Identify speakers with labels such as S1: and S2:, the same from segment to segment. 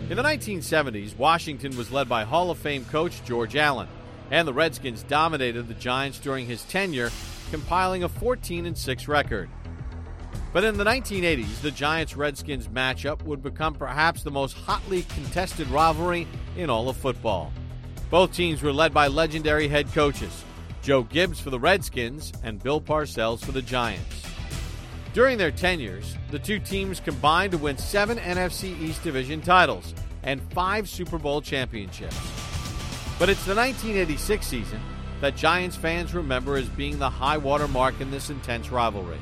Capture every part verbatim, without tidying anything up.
S1: In the nineteen seventies, Washington was led by Hall of Fame coach George Allen, and the Redskins dominated the Giants during his tenure, compiling a fourteen and six record. But in the nineteen eighties, the Giants-Redskins matchup would become perhaps the most hotly contested rivalry in all of football. Both teams were led by legendary head coaches, Joe Gibbs for the Redskins and Bill Parcells for the Giants. During their tenures, the two teams combined to win seven N F C East Division titles and five Super Bowl championships. But it's the nineteen eighty-six season that Giants fans remember as being the high water mark in this intense rivalry.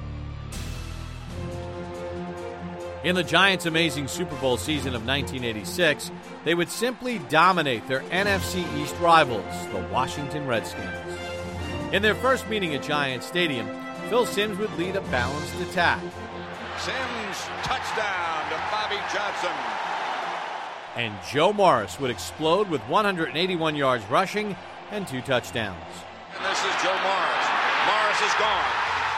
S1: In the Giants' amazing Super Bowl season of nineteen eighty-six, they would simply dominate their N F C East rivals, the Washington Redskins. In their first meeting at Giants Stadium, Phil Simms would lead a balanced attack.
S2: Simms, touchdown to Bobby Johnson.
S1: And Joe Morris would explode with one hundred eighty-one yards rushing and two touchdowns.
S2: And this is Joe Morris. Morris is gone.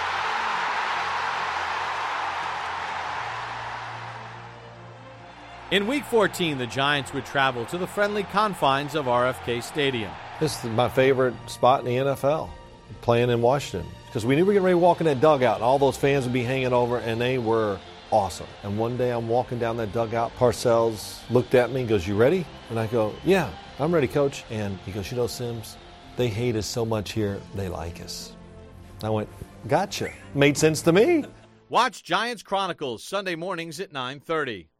S1: In Week fourteen, the Giants would travel to the friendly confines of R F K Stadium.
S3: This is my favorite spot in the N F L, playing in Washington, because we knew we were getting ready to walk in that dugout, and all those fans would be hanging over, and they were awesome. And one day I'm walking down that dugout. Parcells looked at me and goes, "You ready?" And I go, "Yeah, I'm ready, Coach." And he goes, "You know, Simms, they hate us so much here, they like us." I went, "Gotcha." Made sense to me.
S1: Watch Giants Chronicles Sunday mornings at nine thirty.